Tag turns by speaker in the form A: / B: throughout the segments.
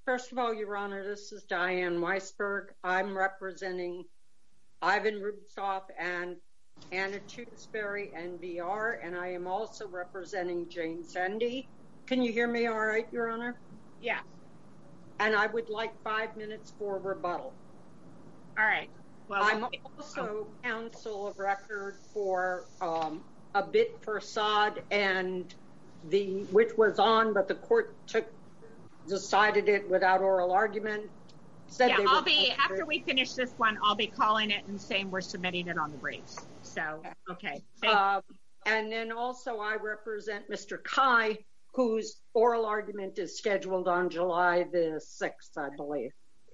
A: First of all, Your Honor, this is Diane Weisberg. I'm representing Ivan Rubtsov and Anna Tewksbury, NVR, and I am also representing Jane Sendy. Can you hear me all right, Your Honor?
B: Yeah.
A: And I would like 5 minutes for rebuttal.
B: All right. Well,
A: I'm also counsel of record for Abit Prasad, and which was on, but the court decided it without oral argument.
B: After we finish this one, I'll be calling it and saying we're submitting it on the briefs. So, okay.
A: And then also I represent Mr. Kai, whose oral argument is scheduled on July the 6th, I believe.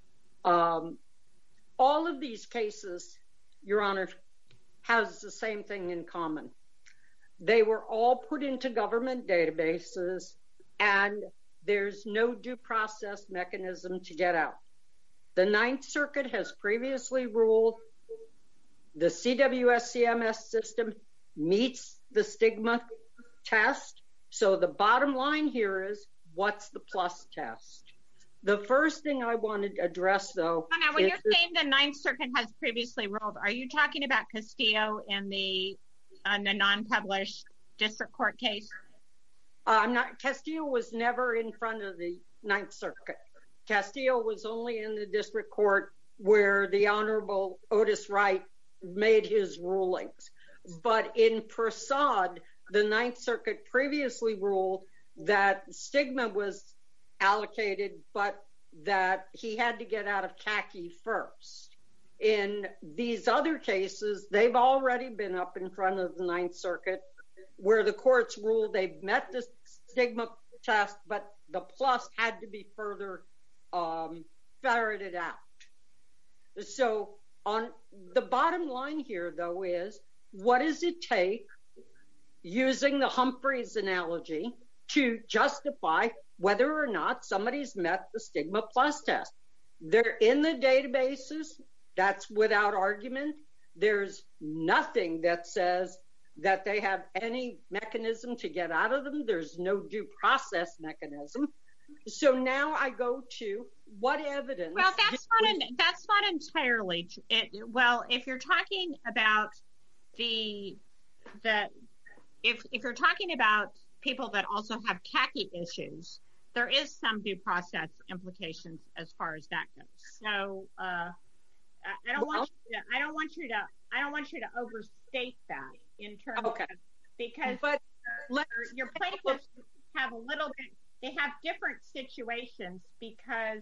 A: All of these cases, Your Honor, has the same thing in common. They were all put into government databases, and there's no due process mechanism to get out. The Ninth Circuit has previously ruled the CWS-CMS system meets the stigma test. So the bottom line here is, what's the plus test? The first thing I wanted to address, though...
B: Now, when you're saying the Ninth Circuit has previously ruled, are you talking about Castillo in the non-published district court case?
A: Castillo was never in front of the Ninth Circuit. Castillo was only in the district court where the Honorable Otis Wright made his rulings. But in Prasad, the Ninth Circuit previously ruled that stigma was allocated, but that he had to get out of CACI first. In these other cases, they've already been up in front of the Ninth Circuit, where the courts ruled they've met the stigma test, but the plus had to be further ferreted out. So on the bottom line here, though, is what does it take, using the Humphreys analogy, to justify whether or not somebody's met the stigma plus test? They're in the databases. That's without argument. There's nothing that says that they have any mechanism to get out of them. There's no due process mechanism. So now I go to what evidence...
B: Well, that's not entirely... if you're talking about if you're talking about people that also have CACI issues, there is some due process implications as far as that goes. So I don't want you to overstate that in terms of, because your plaintiffs have a little bit, they have different situations because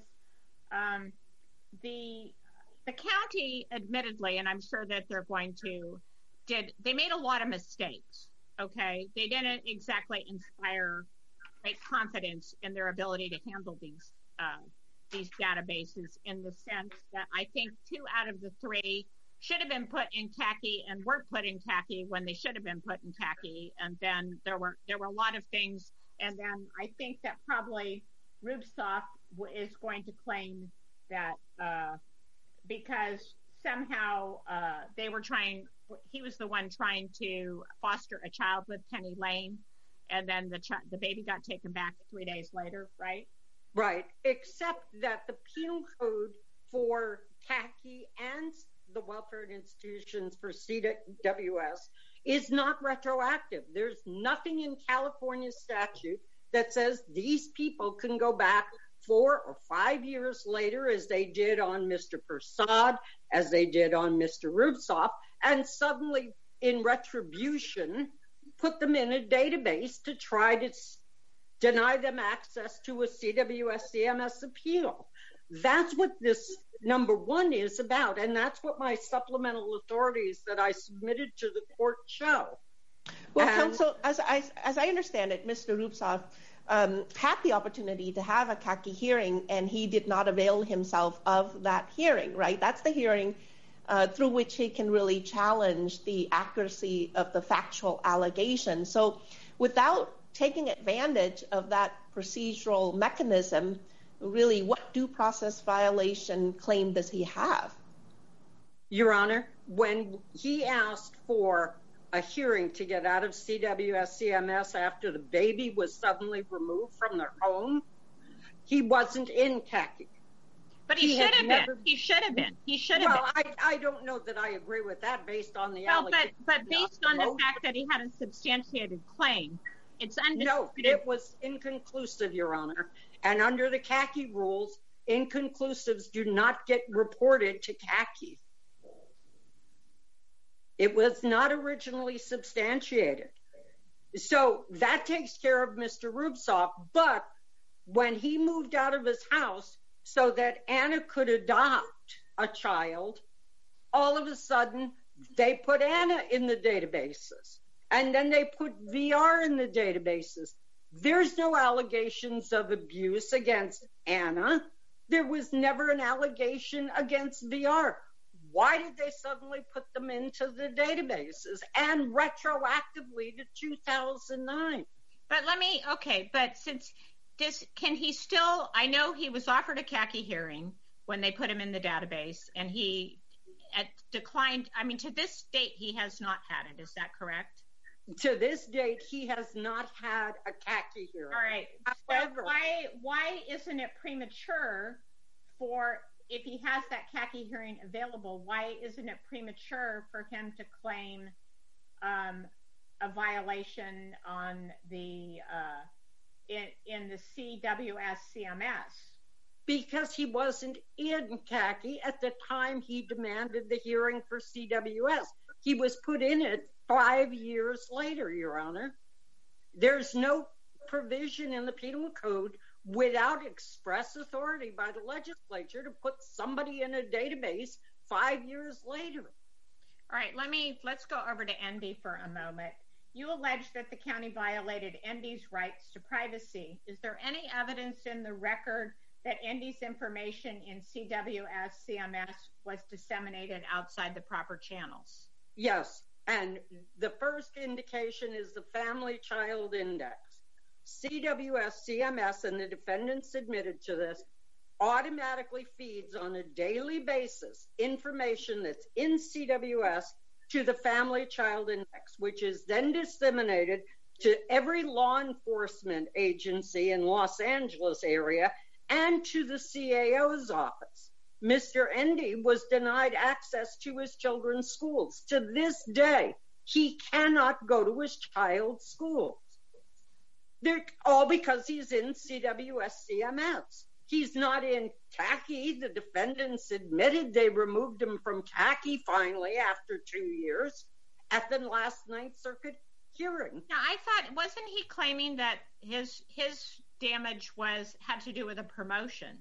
B: the county, admittedly, and I'm sure that they're going to, they made a lot of mistakes. Okay, they didn't exactly inspire great confidence in their ability to handle these databases, in the sense that I think 2 out of the 3 should have been put in CACI and weren't put in CACI when they should have been put in CACI. And then there were a lot of things. And then I think that probably Rubtsov is going to claim that because somehow he was the one trying to foster a child with Penny Lane, and then the baby got taken back 3 days later, right?
A: Right, except that the penal code for CACI and the welfare institutions for CWS is not retroactive. There's nothing in California statute that says these people can go back 4 or 5 years later, as they did on Mr. Prasad, as they did on Mr. Rubtsov, and suddenly, in retribution, put them in a database to try to deny them access to a CWS-CMS appeal. That's what this number 1 is about, and that's what my supplemental authorities that I submitted to the court show.
C: Well, counsel, as I understand it, Mr. Rubtsov had the opportunity to have a CACI hearing, and he did not avail himself of that hearing, right? That's the hearing through which he can really challenge the accuracy of the factual allegation. So without taking advantage of that procedural mechanism, really, what due process violation claim does he have?
A: Your Honor, when he asked for a hearing to get out of CWS-CMS after the baby was suddenly removed from their home, He wasn't in khaki.
B: But he should have been. He should have been. He should have been.
A: Well, I don't know that I agree with that based on the allegation.
B: But based on the fact that he had a substantiated claim, it's undisputed.
A: No, it was inconclusive, Your Honor. And under the khaki rules, inconclusives do not get reported to khaki. It was not originally substantiated. So that takes care of Mr. Rubsoff. But when he moved out of his house so that Anna could adopt a child, all of a sudden they put Anna in the databases. And then they put VR in the databases. There's no allegations of abuse against Anna. There was never an allegation against VR. Why did they suddenly put them into the databases and retroactively to 2009?
B: But since can he still, I know he was offered a khaki hearing when they put him in the database and he declined. I mean, to this date, he has not had it. Is that correct?
A: To this date, he has not had a khaki hearing.
B: All right. However, why isn't it premature if he has that khaki hearing available, why isn't it premature for him to claim a violation on the in the CWS CMS?
A: Because he wasn't in khaki at the time he demanded the hearing for CWS. He was put in it 5 years later, Your Honor. There's no provision in the penal code without express authority by the legislature to put somebody in a database 5 years later.
B: All right, let's go over to Endy for a moment. You allege that the county violated Endy's rights to privacy. Is there any evidence in the record that Endy's information in CWS CMS was disseminated outside the proper channels?
A: Yes, and the first indication is the Family Child Index. CWS CMS, and the defendants admitted to this, automatically feeds on a daily basis information that's in CWS to the Family Child Index, which is then disseminated to every law enforcement agency in Los Angeles area and to the CAO's office. Mr. Endy was denied access to his children's schools. To this day, he cannot go to his child's schools. They're all because he's in CWS CMS. He's not in khaki. The defendants admitted they removed him from khaki finally after 2 years at the last Ninth Circuit hearing.
B: Now, I thought, wasn't he claiming that his damage had to do with a promotion?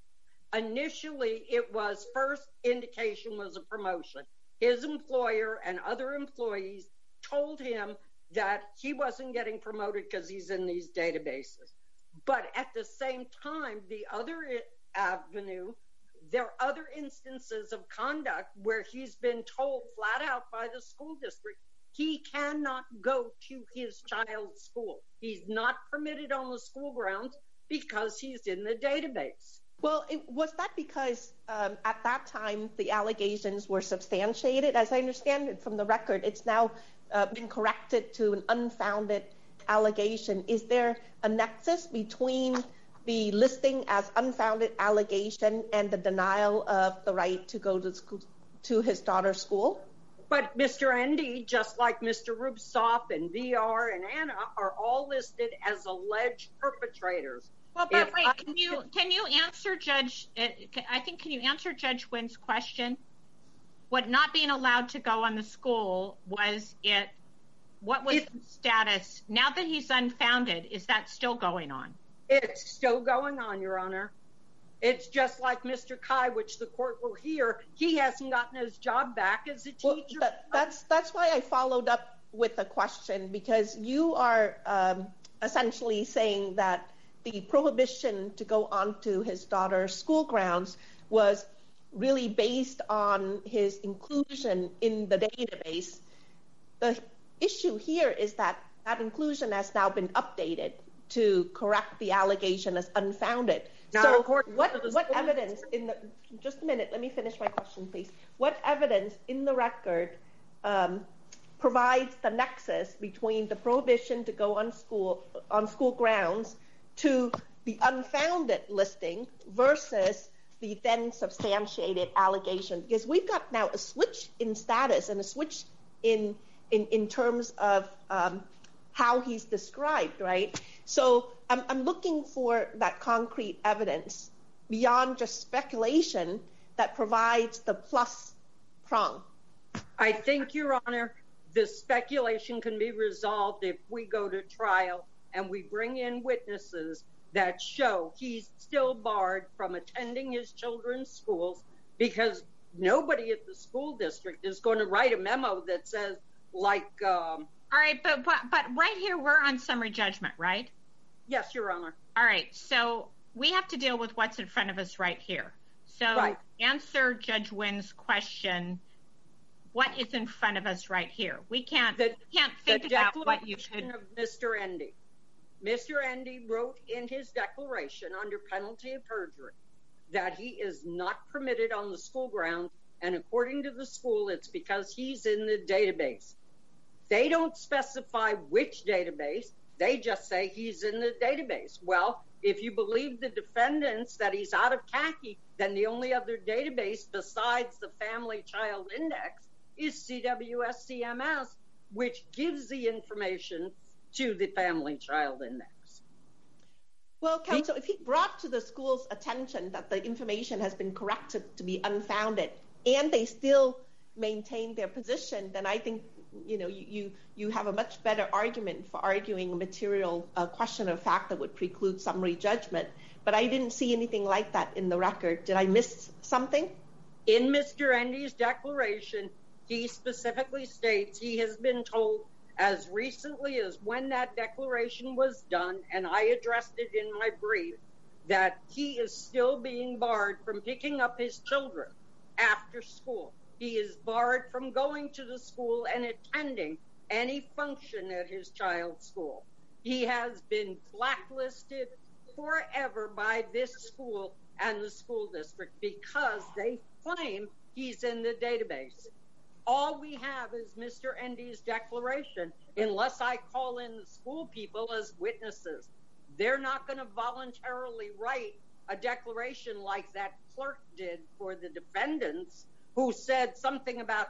A: Initially, it was first indication was a promotion. His employer and other employees told him that he wasn't getting promoted because he's in these databases. But at the same time, the other avenue, there are other instances of conduct where he's been told flat out by the school district he cannot go to his child's school. He's not permitted on the school grounds because he's in the database.
C: Well, was that because at that time the allegations were substantiated? As I understand it from the record, it's now been corrected to an unfounded allegation. Is there a nexus between the listing as unfounded allegation and the denial of the right to go to school, to his daughter's school?
A: But Mr. Endy, just like Mr. Rubsoff and VR and Anna, are all listed as alleged perpetrators.
B: Well, but wait, can you answer Judge? Can you answer Judge Wynn's question? What not being allowed to go on the school was it? What was the status now that he's unfounded? Is that still going on?
A: It's still going on, Your Honor. It's just like Mr. Kai, which the court will hear. He hasn't gotten his job back as a teacher.
C: Well, that's why I followed up with a question, because you are essentially saying that the prohibition to go onto his daughter's school grounds was really based on his inclusion in the database. The issue here is that inclusion has now been updated to correct the allegation as unfounded.
A: Now,
C: so what evidence just a minute, let me finish my question, please. What evidence in the record provides the nexus between the prohibition to go on school grounds to the unfounded listing versus the then substantiated allegation? Because we've got now a switch in status and a switch in terms of how he's described, right? So I'm looking for that concrete evidence beyond just speculation that provides the plus prong.
A: I think, Your Honor, the speculation can be resolved if we go to trial and we bring in witnesses that show he's still barred from attending his children's schools, because nobody at the school district is going to write a memo that says, like...
B: All right, but right here, we're on summary judgment, right?
A: Yes, Your Honor.
B: All right, so we have to deal with what's in front of us right here. So answer Judge Wynn's question, what is in front of us right here? We can't think about what you could...
A: The declaration of Mr. Endy. Mr. Endy wrote in his declaration under penalty of perjury that he is not permitted on the school grounds, and according to the school, it's because he's in the database. They don't specify which database. They just say he's in the database. Well, if you believe the defendants that he's out of CACI, then the only other database besides the Family Child Index is CWS-CMS, which gives the information to the Family Child Index.
C: Well, counsel, if he brought to the school's attention that the information has been corrected to be unfounded and they still maintain their position, then I think you have a much better argument for arguing a material question of fact that would preclude summary judgment. But I didn't see anything like that in the record. Did I miss something?
A: In Mr. Endy's declaration, he specifically states he has been told as recently as when that declaration was done, and I addressed it in my brief, that he is still being barred from picking up his children after school. He is barred from going to the school and attending any function at his child's school. He has been blacklisted forever by this school and the school district because they claim he's in the database. All we have is Mr. Endy's declaration, unless I call in the school people as witnesses. They're not going to voluntarily write a declaration like that clerk did for the defendants, who said something about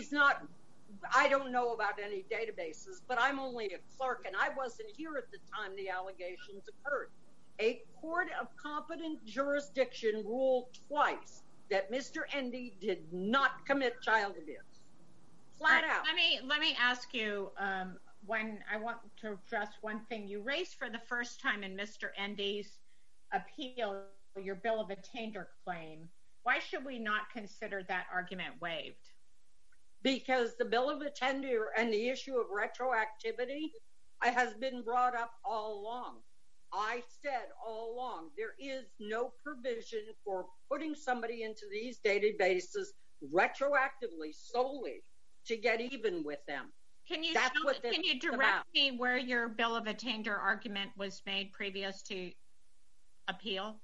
A: I don't know about any databases, but I'm only a clerk and I wasn't here at the time the allegations occurred. A court of competent jurisdiction ruled twice that Mr. Endy did not commit child abuse. Flat out.
B: Let me ask you, I want to address one thing. You raised for the first time in Mr. Endy's appeal your bill of attainder claim. Why should we not consider that argument waived?
A: Because the bill of attainder and the issue of retroactivity has been brought up all along. I said all along, there is no provision for putting somebody into these databases retroactively solely to get even with them.
B: Can you direct me where your bill of attainder argument was made previous to appeal?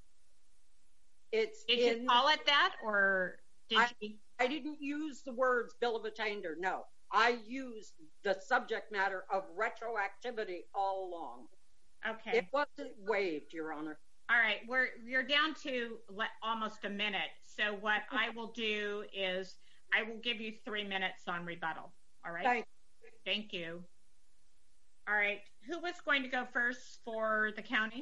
B: Did you call it that, or did you?
A: I didn't use the words bill of attainder, no. I used the subject matter of retroactivity all along.
B: Okay.
A: It wasn't waived, Your Honor.
B: All right, you're down to almost a minute. So what I will do is I will give you 3 minutes on rebuttal. All right? Thank you. All right, who was going to go first for the county?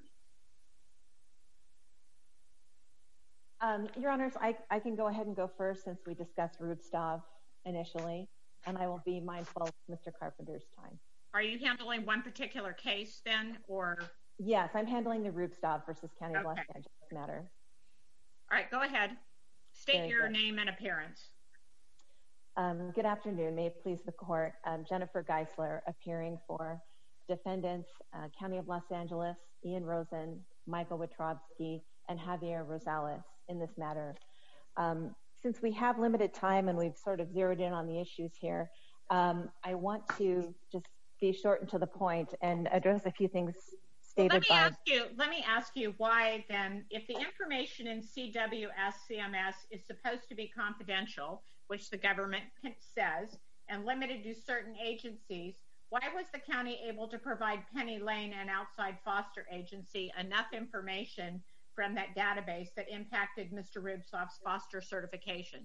D: Your Honors, I can go ahead and go first since we discussed Rubstov initially, and I will be mindful of Mr. Carpenter's time.
B: Are you handling one particular case then, or?
D: Yes, I'm handling the Rubstov versus County of Los Angeles matter.
B: All right, go ahead. State your name and appearance.
D: Good afternoon. May it please the court. Jennifer Geisler, appearing for defendants, County of Los Angeles, Ian Rosen, Michael Witrovsky, and Javier Rosales in this matter. Since we have limited time and we've sort of zeroed in on the issues here, I want to just be short and to the point and address a few things stated by...
B: Let me ask you why then, if the information in CWS-CMS is supposed to be confidential, which the government says, and limited to certain agencies, why was the county able to provide Penny Lane, an outside foster agency, enough information from that database that impacted Mr. Rubsoff's foster certification?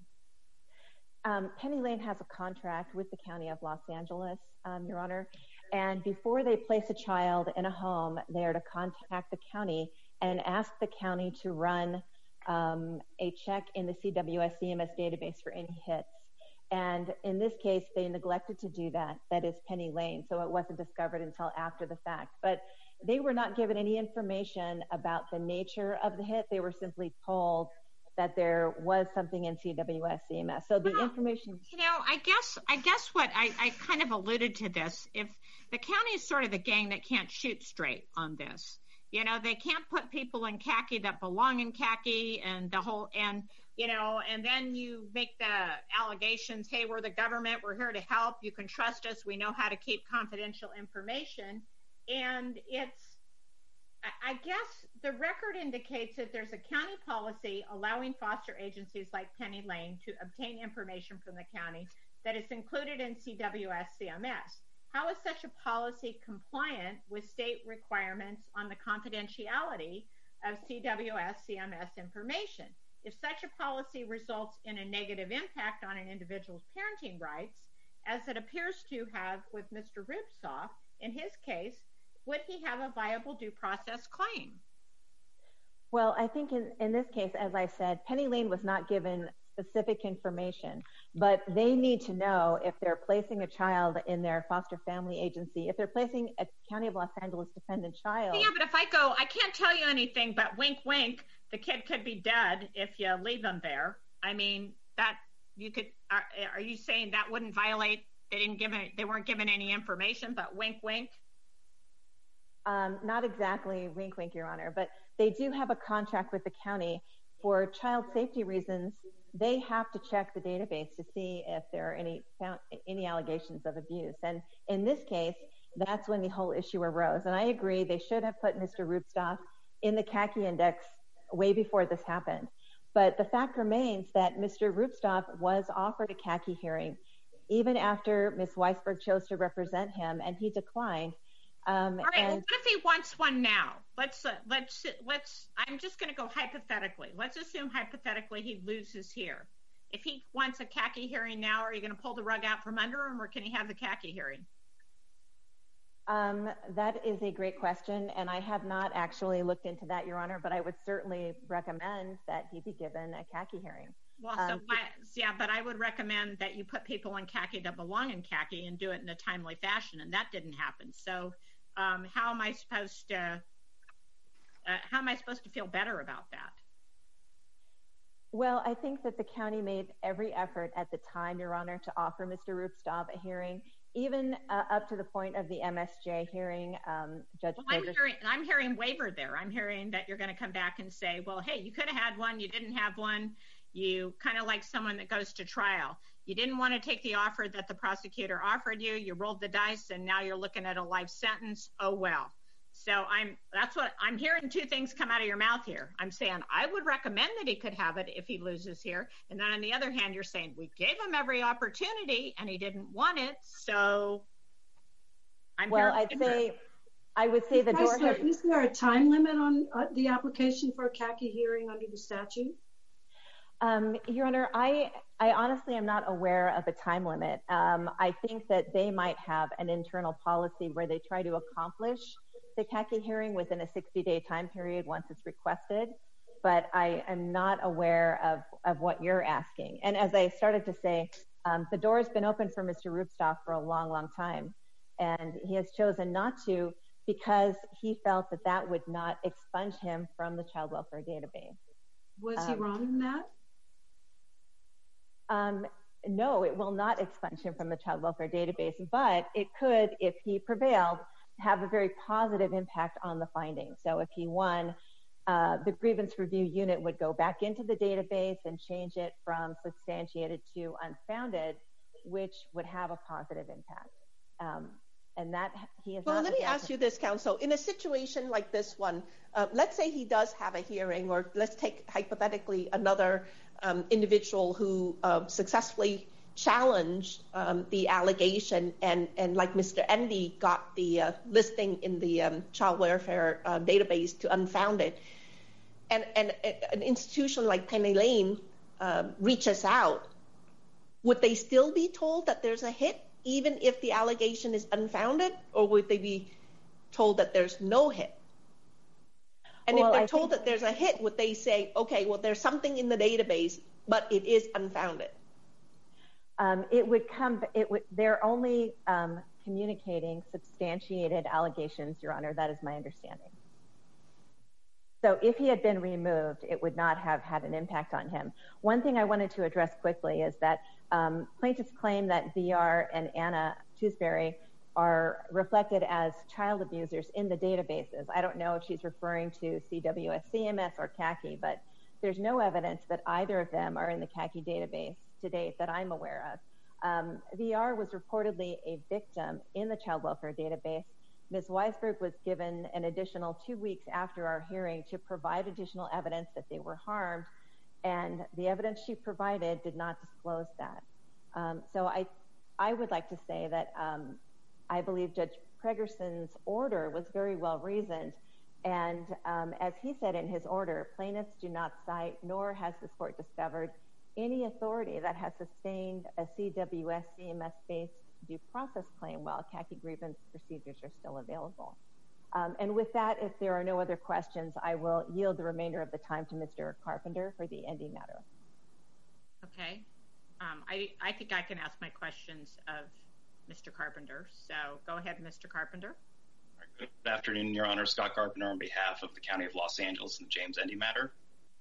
D: Penny Lane has a contract with the County of Los Angeles, Your Honor, and before they place a child in a home, they are to contact the county and ask the county to run a check in the CWS-CMS database for any hits. And in this case, they neglected to do that. That is Penny Lane, so it wasn't discovered until after the fact. But they were not given any information about the nature of the hit. They were simply told that there was something in CWS-CMS. So the information...
B: You know, I guess what I kind of alluded to this. If the county is sort of the gang that can't shoot straight on this, you know, they can't put people in khaki that belong in khaki and the whole, and, you know, and then you make the allegations, hey, we're the government, we're here to help, you can trust us, we know how to keep confidential information. And it's, I guess the record indicates that there's a county policy allowing foster agencies like Penny Lane to obtain information from the county that is included in CWS-CMS. How is such a policy compliant with state requirements on the confidentiality of CWS-CMS information? If such a policy results in a negative impact on an individual's parenting rights, as it appears to have with Mr. Rubsoff, in his case, would he have a viable due process claim?
D: Well, I think in this case, as I said, Penny Lane was not given specific information, but they need to know if they're placing a child in their foster family agency, if they're placing a County of Los Angeles dependent child.
B: Yeah, but if I go, I can't tell you anything, but wink, wink, the kid could be dead if you leave them there. I mean, that you could, are you saying that wouldn't violate, they weren't given any information, but wink, wink?
D: Not exactly wink, wink, Your Honor, but they do have a contract with the county. For child safety reasons, they have to check the database to see if there are any allegations of abuse. And in this case, that's when the whole issue arose. And I agree, they should have put Mr. Rubsoff in the khaki index way before this happened. But the fact remains that Mr. Rubsoff was offered a khaki hearing, even after Ms. Weisberg chose to represent him, and he declined.
B: All right, well, what if he wants one now? I'm just going to go hypothetically. Let's assume hypothetically he loses here. If he wants a khaki hearing now, are you going to pull the rug out from under him, or can he have the khaki hearing?
D: That is a great question, and I have not actually looked into that, Your Honor, but I would certainly recommend that he be given a khaki hearing.
B: Well, yeah, but I would recommend that you put people in khaki that belong in khaki and do it in a timely fashion, and that didn't happen. So how am I supposed to feel better about that?
D: Well, I think that the county made every effort at the time, Your Honor, to offer Mr. Rubsoff a hearing, even up to the point of the MSJ hearing. Judge, well,
B: I'm hearing waiver there. I'm hearing that you're going to come back and say, well, hey, you could have had one, you didn't have one. You kind of like someone that goes to trial. You didn't want to take the offer that the prosecutor offered you. You rolled the dice, and now you're looking at a life sentence. Oh, well. So that's what I'm hearing. Two things come out of your mouth here. I'm saying I would recommend that he could have it if he loses here. And then on the other hand, you're saying we gave him every opportunity and he didn't want it. So I would say the door has...
E: Is there a time limit on the application for a khaki hearing under the statute?
D: Your Honor, I honestly am not aware of a time limit. I think that they might have an internal policy where they try to accomplish the khaki hearing within a 60-day time period once it's requested, but I am not aware of what you're asking. And as I started to say, the door has been open for Mr. Rubsoff for a long, long time, and he has chosen not to because he felt that that would not expunge him from the child welfare database.
E: Was he wrong in that?
D: No, it will not expunge him from the child welfare database, but it could, if he prevailed, have a very positive impact on the findings. So if he won, the grievance review unit would go back into the database and change it from substantiated to unfounded, which would have a positive impact. And that he is.
C: Well, let me ask you this, counsel. In a situation like this one, let's say he does have a hearing, or let's take hypothetically another individual who successfully challenge the allegation, and like Mr. Endy got the listing in the child welfare database to unfounded, and an institution like Penny Lane reaches out, would they still be told that there's a hit even if the allegation is unfounded, or would they be told that there's no hit? And if they're told that there's a hit, would they say, okay, well, there's something in the database, but it is unfounded?
D: They're only communicating substantiated allegations, Your Honor. That is my understanding. So if he had been removed, it would not have had an impact on him. One thing I wanted to address quickly is that plaintiffs claim that VR and Anna Tewsbury are reflected as child abusers in the databases. I don't know if she's referring to CWS CMS or CACI, but there's no evidence that either of them are in the CACI database to date that I'm aware of. VR was reportedly a victim in the child welfare database. Ms. Weisberg was given an additional 2 weeks after our hearing to provide additional evidence that they were harmed, and the evidence she provided did not disclose that. So I would like to say that I believe Judge Pregerson's order was very well reasoned, and as he said in his order, plaintiffs do not cite, nor has this court discovered, any authority that has sustained a CWS CMS-based due process claim while CACI grievance procedures are still available. And with that, if there are no other questions, I will yield the remainder of the time to Mr. Carpenter for the ending matter.
B: Okay. I think I can ask my questions of Mr. Carpenter. So go ahead, Mr. Carpenter.
F: Good afternoon, Your Honor. Scott Carpenter on behalf of the County of Los Angeles and the James Endy matter.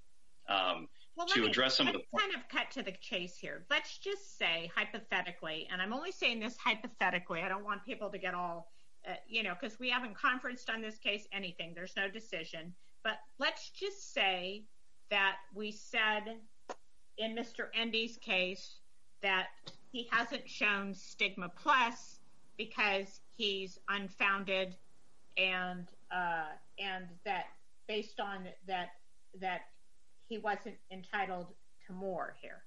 B: Let's kind of cut to the chase here. Let's just say hypothetically, and I'm only saying this hypothetically, I don't want people to get all, because we haven't conferenced on this case, anything. There's no decision. But let's just say that we said in Mr. Endy's case that he hasn't shown stigma plus because he's unfounded, and that based on that he wasn't entitled to more here.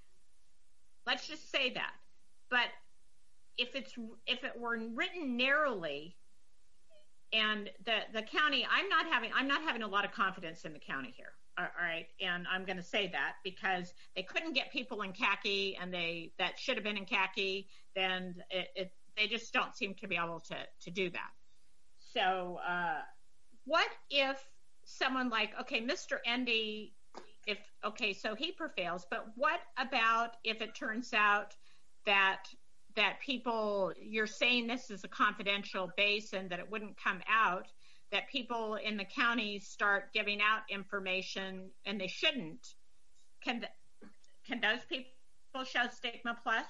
B: Let's just say that. But if it were written narrowly, and the county, I'm not having a lot of confidence in the county here. All right, and I'm going to say that because they couldn't get people in CACI, and that should have been in CACI. Then they just don't seem to be able to do that. So what if someone like, okay, Mr. Endy, so he prevails, but what about if it turns out that people, you're saying this is a confidential base and that it wouldn't come out, that people in the county start giving out information and they shouldn't? Can those people show stigma plus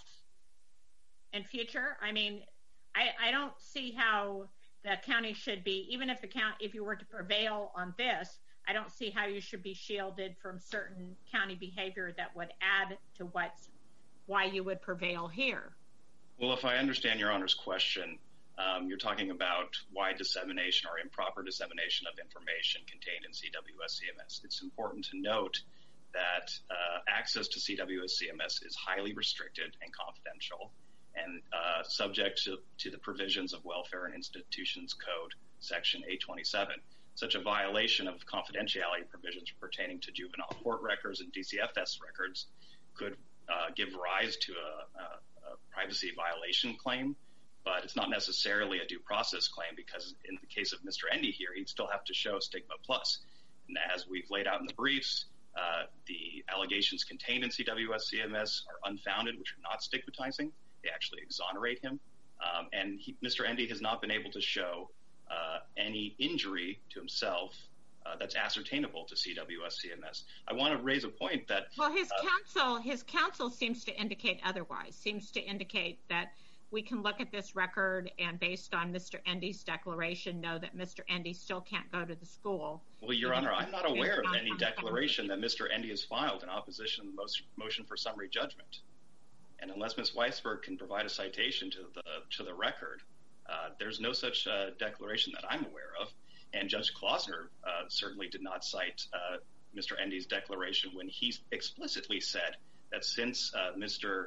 B: in future? I mean, I don't see how the county should be, even if you were to prevail on this, I don't see how you should be shielded from certain county behavior that would add to why you would prevail here.
F: Well, if I understand Your Honor's question, you're talking about wide dissemination or improper dissemination of information contained in CWS CMS. It's important to note that access to CWS CMS is highly restricted and confidential, and subject to the provisions of Welfare and Institutions Code, Section 827. Such a violation of confidentiality provisions pertaining to juvenile court records and DCFS records could give rise to a privacy violation claim, but it's not necessarily a due process claim, because in the case of Mr. Endy here, he'd still have to show stigma plus. And as we've laid out in the briefs, the allegations contained in CWS CMS are unfounded, which are not stigmatizing. They actually exonerate him. And Mr. Endy has not been able to show any injury to himself that's ascertainable to CWS CMS. I want to raise a point that...
B: Well, his counsel seems to indicate otherwise, seems to indicate that we can look at this record and based on Mr. Endy's declaration know that Mr. Endy still can't go to the school.
F: Well, Your Honor, I'm not aware of any declaration that Mr. Endy has filed in opposition to the motion for summary judgment. And unless Ms. Weisberg can provide a citation to the record, there's no such declaration that I'm aware of. And Judge Klausner certainly did not cite Mr. Endy's declaration when he explicitly said that since Mr.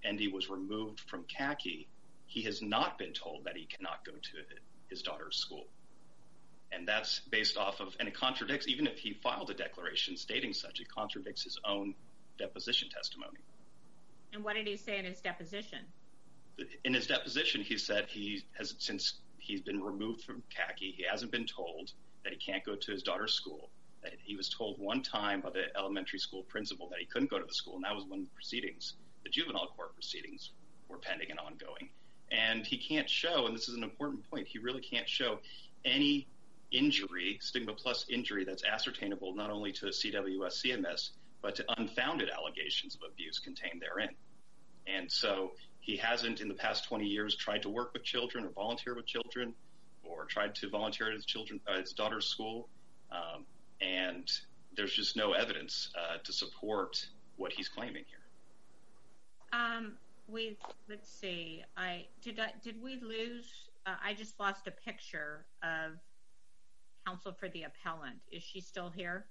F: Endy was removed from CACI, he has not been told that he cannot go to his daughter's school. And that's based off of, and it contradicts, even if he filed a declaration stating such, it contradicts his own deposition testimony.
B: And what did he say in his deposition?
F: In his deposition, he said since he's been removed from CACI, he hasn't been told that he can't go to his daughter's school. That he was told one time by the elementary school principal that he couldn't go to the school, and that was when the proceedings, the juvenile court proceedings, were pending and ongoing. And he can't show, and this is an important point, he really can't show any injury, stigma plus injury, that's ascertainable not only to CWS CMS, but to unfounded allegations of abuse contained therein. And so he hasn't, in the past 20 years, tried to work with children or volunteer with children or tried to volunteer at his daughter's school. And there's just no evidence to support what he's claiming here.
B: Let's see. Did we lose? I just lost a picture of counsel for the appellant. Is she still here?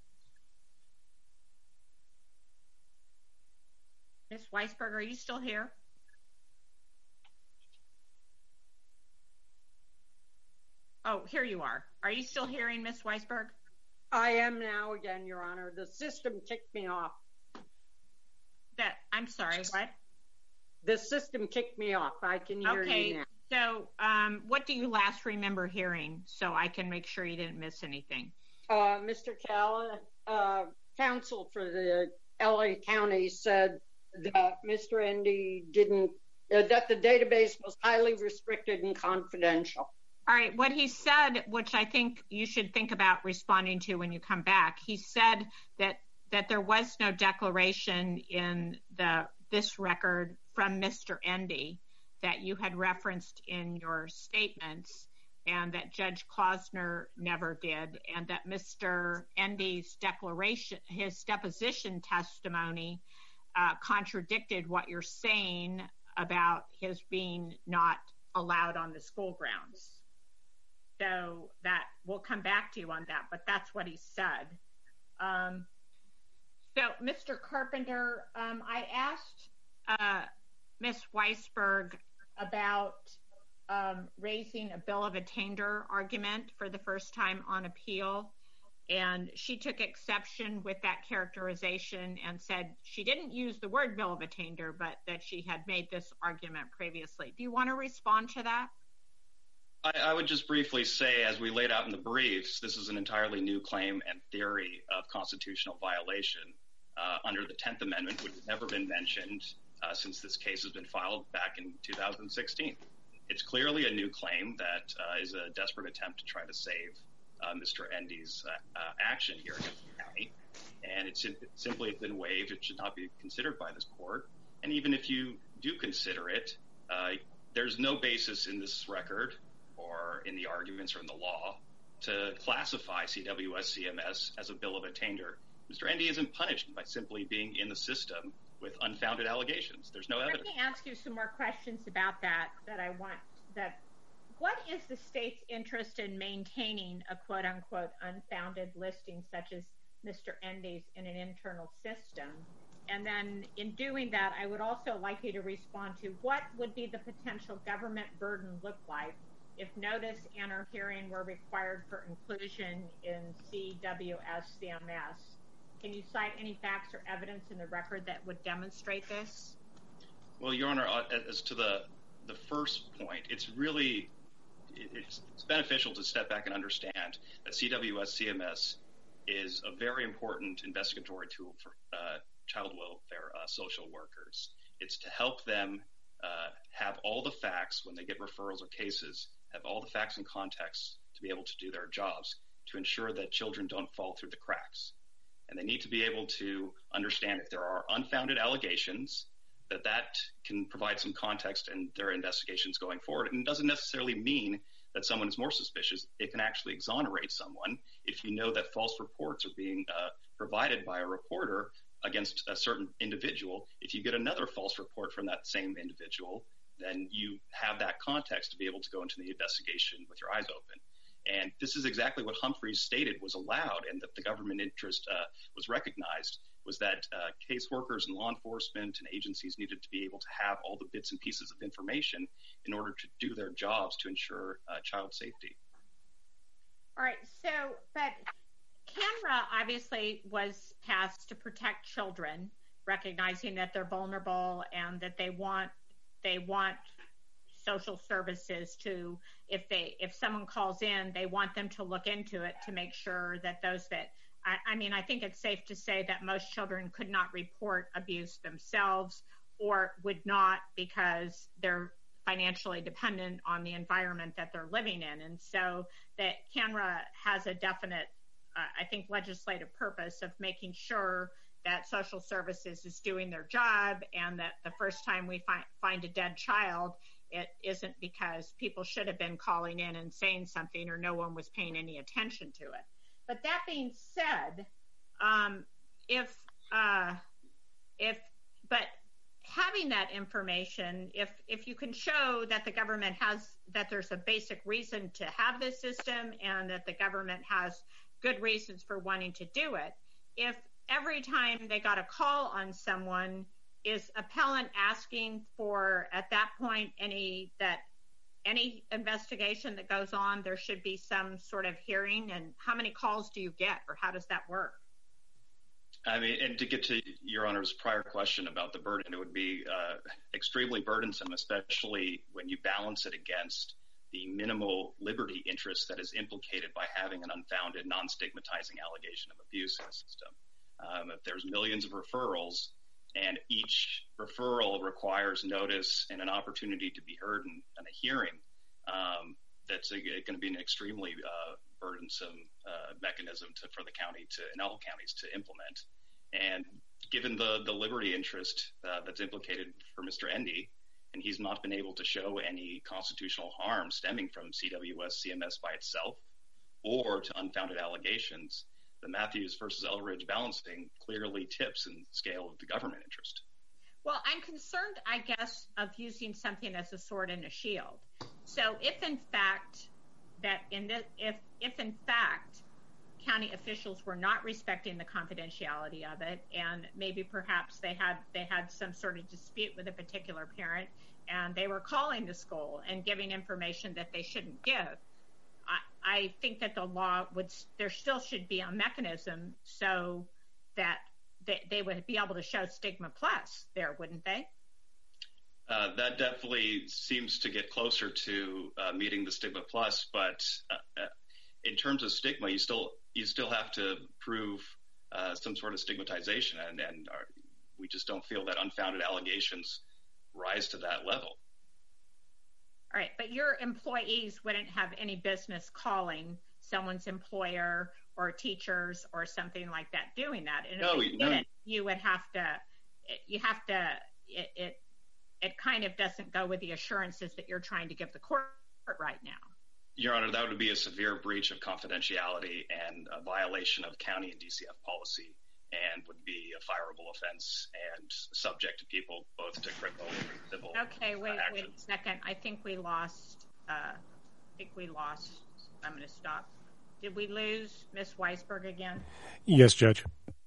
B: Ms. Weisberg, are you still here? Oh, here you are. Are you still hearing, Ms. Weisberg?
A: I am now again, Your Honor. The system kicked me off.
B: I'm sorry, what?
A: The system kicked me off. I can hear you now.
B: So what do you last remember hearing so I can make sure you didn't miss anything?
A: Mr. Calla, counsel for the LA County said that Mr. Endy that the database was highly restricted and confidential.
B: All right, what he said, which I think you should think about responding to when you come back, he said that there was no declaration in this record from Mr. Endy that you had referenced in your statements, and that Judge Klausner never did, and that Mr. Endy's declaration, his deposition testimony, contradicted what you're saying about his being not allowed on the school grounds. So that we'll come back to you on that, but that's what he said. So, Mr. Carpenter, I asked Ms. Weisberg about raising a bill of attainder argument for the first time on appeal, and she took exception with that characterization and said she didn't use the word bill of attainder, but that she had made this argument previously. Do you want to respond to that?
F: I would just briefly say, as we laid out in the briefs, this is an entirely new claim and theory of constitutional violation under the 10th Amendment, which has never been mentioned since this case has been filed back in 2016. It's clearly a new claim that is a desperate attempt to try to save Mr. Endy's action here against the county, and it's simply been waived. It should not be considered by this court, and even if you do consider it, there's no basis in this record or in the arguments or in the law to classify CWS CMS as a bill of attainder. Mr. Endy isn't punished by simply being in the system with unfounded allegations. There's no evidence.
B: Let me ask you some more questions about that what is the state's interest in maintaining a quote-unquote unfounded listing such as Mr. Endy's in an internal system? And then in doing that, I would also like you to respond to what would be the potential government burden look like if notice and or hearing were required for inclusion in CWS CMS. Can you cite any facts or evidence in the record that would demonstrate this?
F: Well, Your Honor, as to the first point, it's beneficial to step back and understand that CWS CMS is a very important investigatory tool for child welfare social workers. It's to help them have all the facts when they get referrals or cases, have all the facts and context to be able to do their jobs, to ensure that children don't fall through the cracks. And they need to be able to understand if there are unfounded allegations, that can provide some context in their investigations going forward. And it doesn't necessarily mean that someone is more suspicious. It can actually exonerate someone if you know that false reports are being provided by a reporter against a certain individual. If you get another false report from that same individual, then you have that context to be able to go into the investigation with your eyes open. And this is exactly what Humphreys stated was allowed, and that the government interest was recognized was that caseworkers and law enforcement and agencies needed to be able to have all the bits and pieces of information in order to do their jobs to ensure child safety.
B: All right, but CANRA obviously was passed to protect children, recognizing that they're vulnerable and that they want social services to, if someone calls in, they want them to look into it to make sure that I think it's safe to say that most children could not report abuse themselves or would not because they're financially dependent on the environment that they're living in. And so that CANRA has a definite, I think, legislative purpose of making sure that social services is doing their job and that the first time we find a dead child, it isn't because people should have been calling in and saying something or no one was paying any attention to it. But that being said, but having that information, if you can show that the government that there's a basic reason to have this system and that the government has good reasons for wanting to do it, if every time they got a call on someone, is appellant asking for, at that point, any investigation that goes on, there should be some sort of hearing? And how many calls do you get, or how does that work?
F: I mean, and to get to Your Honor's prior question about the burden, it would be extremely burdensome, especially when you balance it against the minimal liberty interest that is implicated by having an unfounded, non-stigmatizing allegation of abuse in the system. If there's millions of referrals and each referral requires notice and an opportunity to be heard in a hearing, that's going to be an extremely burdensome mechanism for the county and all counties to implement. And given the liberty interest that's implicated for Mr. Endy, and he's not been able to show any constitutional harm stemming from CWS-CMS by itself or to unfounded allegations, the Matthews versus Eldridge balancing clearly tips in the scale of the government interest.
B: Well, I'm concerned, I guess, of using something as a sword and a shield. So if in fact county officials were not respecting the confidentiality of it, and maybe perhaps they had some sort of dispute with a particular parent, and they were calling the school and giving information that they shouldn't give, I think that the law there still should be a mechanism so that they would be able to show stigma plus there, wouldn't they?
F: That definitely seems to get closer to meeting the stigma plus, but in terms of stigma, you still have to prove some sort of stigmatization, and we just don't feel that unfounded allegations rise to that level.
B: All right, but your employees wouldn't have any business calling someone's employer or teachers or something like that doing that. And if you didn't, you would have to. It kind of doesn't go with the assurances that you're trying to give the court right now.
F: Your Honor, that would be a severe breach of confidentiality and a violation of county and DCF policy, and would be a fireable offense and subject to people both to criminal and civil.
B: Okay, wait a second. I think we lost. I'm going to stop. Did we lose Ms. Weisberg again?
G: Yes, Judge.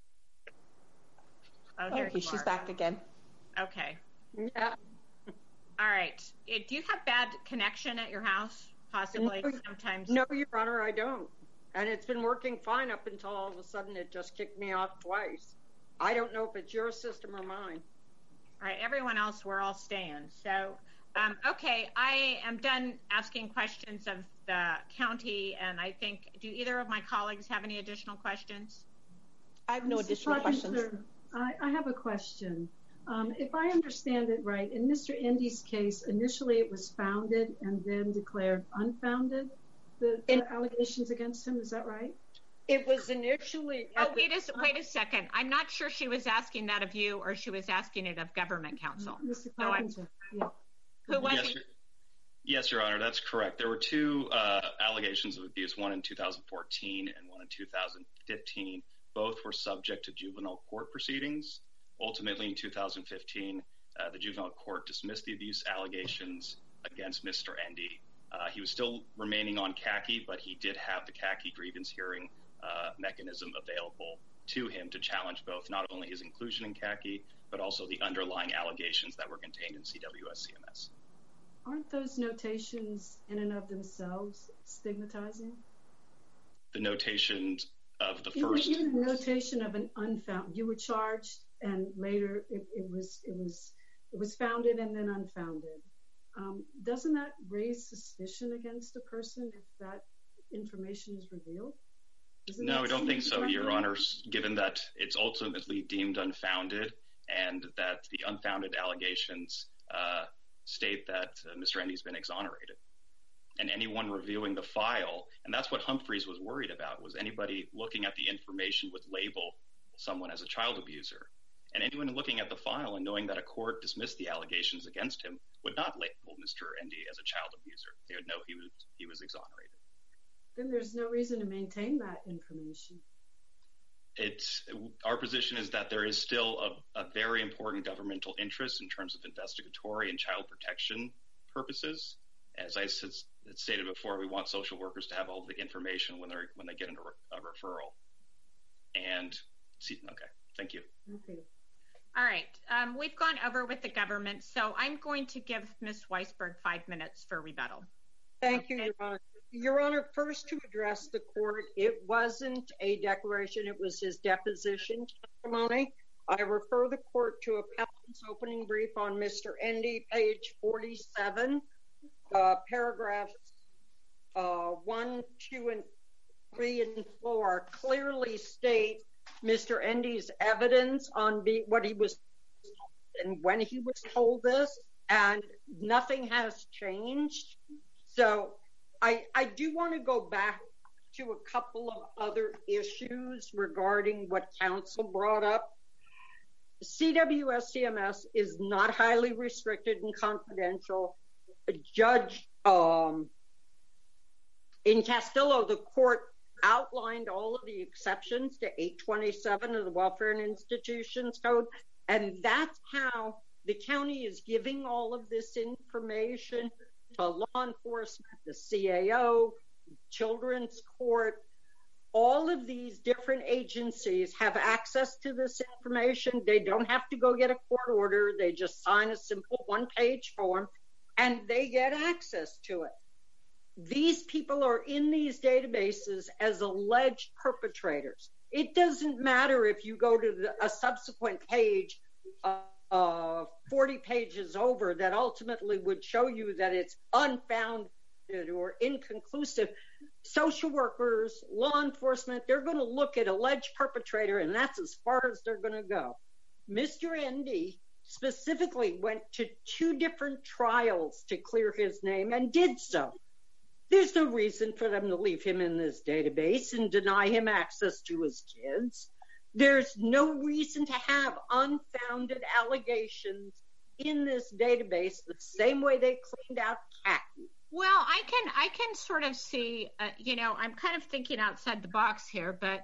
B: Oh, here you
C: she's
B: are.
C: back again.
B: Okay.
A: Yeah.
B: All right. Do you have bad connection at your house? Possibly sometimes.
A: No, Your Honor, I don't. And it's been working fine up until all of a sudden it just kicked me off twice. I don't know if it's your system or mine.
B: All right, everyone else, we're all staying. So, okay, I am done asking questions of the county, and I think, do either of my colleagues have any additional questions?
C: I have no additional questions.
E: I have a question. If I understand it right, in Mr. Endy's case, initially it was founded and then declared unfounded, the allegations against him, is that right?
A: It was initially...
B: wait a second. I'm not sure she was asking that of you or she was asking it of government counsel.
E: Mr. Carpenter,
B: Who was it?
F: Yes, Your Honor, that's correct. There were two allegations of abuse, one in 2014 and one in 2015. Both were subject to juvenile court proceedings. Ultimately, in 2015, the juvenile court dismissed the abuse allegations against Mr. Endy. He was still remaining on CACI, but he did have the CACI grievance hearing mechanism available to him to challenge both not only his inclusion in CACI, but also the underlying allegations that were contained in CWS-CMS.
E: Aren't those notations in and of themselves stigmatizing?
F: The notations of the first...
E: Even the notation of an unfounded, you were charged and later it was founded and then unfounded. Doesn't that raise suspicion against a person if that information is revealed?
F: No, I don't think so, Your Honors, given that it's ultimately deemed unfounded and that the unfounded allegations state that Mr. Endy's been exonerated. And anyone reviewing the file, and that's what Humphreys was worried about, was anybody looking at the information would label someone as a child abuser. And anyone looking at the file and knowing that a court dismissed the allegations against him would not label Mr. Endy as a child abuser. They would know he was exonerated.
E: Then there's no reason to maintain that information.
F: Our position is that there is still a very important governmental interest in terms of investigatory and child protection purposes. As I stated before, we want social workers to have all the information when they get into a referral. Okay, thank you.
E: Okay.
B: All right, we've gone over with the government, so I'm going to give Ms. Weisberg 5 minutes for rebuttal.
A: Thank you, Your Honor. Your Honor, first to address the court, it wasn't a declaration, it was his deposition testimony. I refer the court to appellant's opening brief on Mr. Endy, page 47, paragraphs 1, 2, and 3 and 4 clearly state Mr. Endy's evidence on what he was told and when he was told this, and nothing has changed. So I do want to go back to a couple of other issues regarding what counsel brought up. CWS-CMS is not highly restricted and confidential. Judge in Castillo, the court outlined all of the exceptions to 827 of the Welfare and Institutions Code, and that's how the county is giving all of this information to law enforcement, the CAO, Children's Court. All of these different agencies have access to this information. They don't have to go get a court order. They just sign a simple one-page form, and they get access to it. These people are in these databases as alleged perpetrators. It doesn't matter if you go to a subsequent page 40 pages over that ultimately would show you that it's unfounded or inconclusive. Social workers, law enforcement, they're going to look at alleged perpetrator, and that's as far as they're going to go. Mr. Endy specifically went to 2 different trials to clear his name and did so. There's no reason for them to leave him in this database and deny him access to his kids. There's no reason to have unfounded allegations in this database the same way they cleaned out CACI.
B: Well, I can sort of see, I'm kind of thinking outside the box here, but,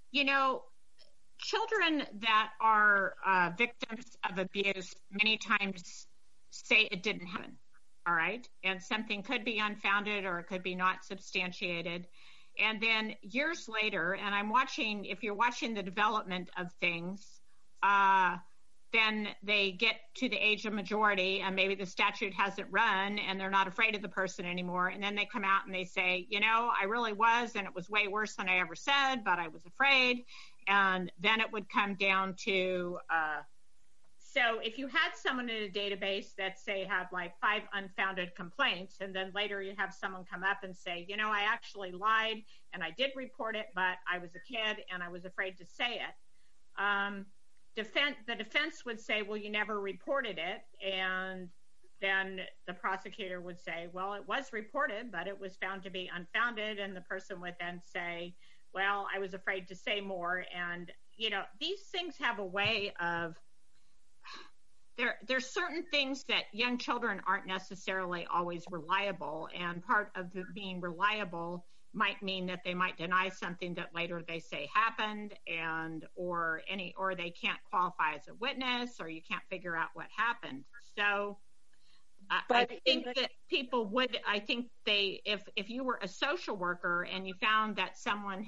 B: children that are victims of abuse many times say it didn't happen, all right? And something could be unfounded or it could be not substantiated. And then years later, and if you're watching the development of things, then they get to the age of majority and maybe the statute hasn't run and they're not afraid of the person anymore. And then they come out and they say, I really was, and it was way worse than I ever said, but I was afraid. And then it would come down to, so if you had someone in a database that say had like 5 unfounded complaints, and then later you have someone come up and say, I actually lied and I did report it, but I was a kid and I was afraid to say it. The defense would say, well, you never reported it. And then the prosecutor would say, well, it was reported, but it was found to be unfounded. And the person would then say, well, I was afraid to say more. And, these things have a way of, there's certain things that young children aren't necessarily always reliable. And part of being reliable might mean that they might deny something that later they say happened, or they can't qualify as a witness, or you can't figure out what happened. So I think that people would, I think if you were a social worker and you found that someone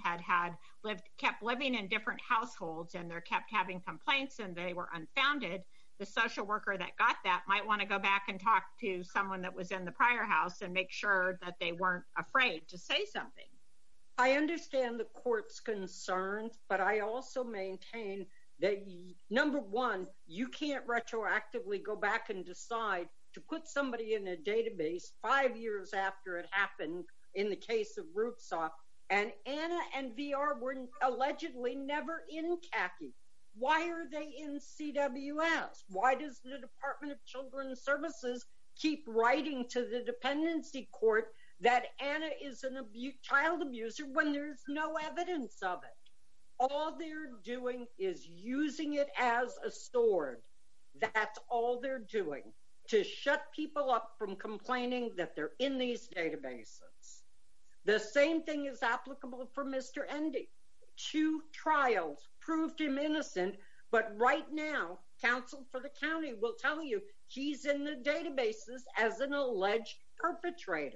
B: kept living in different households and they kept having complaints and they were unfounded, the social worker that got that might want to go back and talk to someone that was in the prior house and make sure that they weren't afraid to say something.
A: I understand the court's concerns, but I also maintain that, number one, you can't retroactively go back and decide to put somebody in a database 5 years after it happened in the case of Rupsoff. And Anna and VR were allegedly never in CACI. Why are they in CWS? Why does the Department of Children's Services keep writing to the dependency court that Anna is a child abuser when there's no evidence of it? All they're doing is using it as a sword. That's all they're doing, to shut people up from complaining that they're in these databases. The same thing is applicable for Mr. Endy. 2 trials proved him innocent, but right now, counsel for the county will tell you he's in the databases as an alleged perpetrator.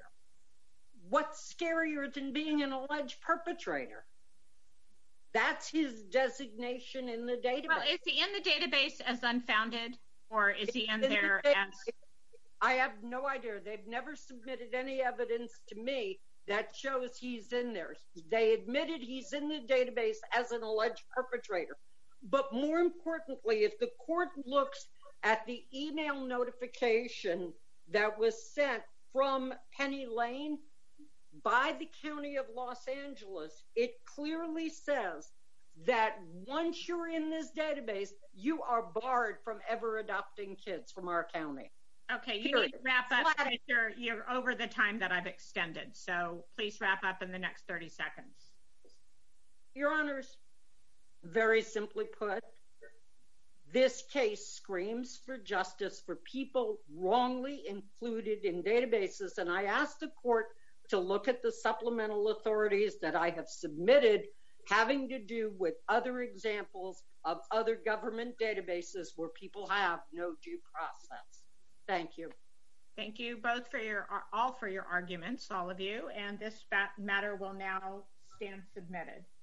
A: What's scarier than being an alleged perpetrator? That's his designation in the database.
B: Well, is he in the database as unfounded, or is he in there as...
A: I have no idea. They've never submitted any evidence to me that shows he's in there. They admitted he's in the database as an alleged perpetrator. But more importantly, if the court looks at the email notification that was sent from Penny Lane by the County of Los Angeles, it clearly says that once you're in this database, you are barred from ever adopting kids from our county.
B: Okay, you need to wrap up. You're over the time that I've extended, so please wrap up in the next 30 seconds.
A: Your Honors, very simply put, this case screams for justice for people wrongly included in databases, and I ask the court to look at the supplemental authorities that I have submitted having to do with other examples of other government databases where people have no due process. Thank you.
B: Thank you both for your arguments, all of you, and this matter will now stand submitted.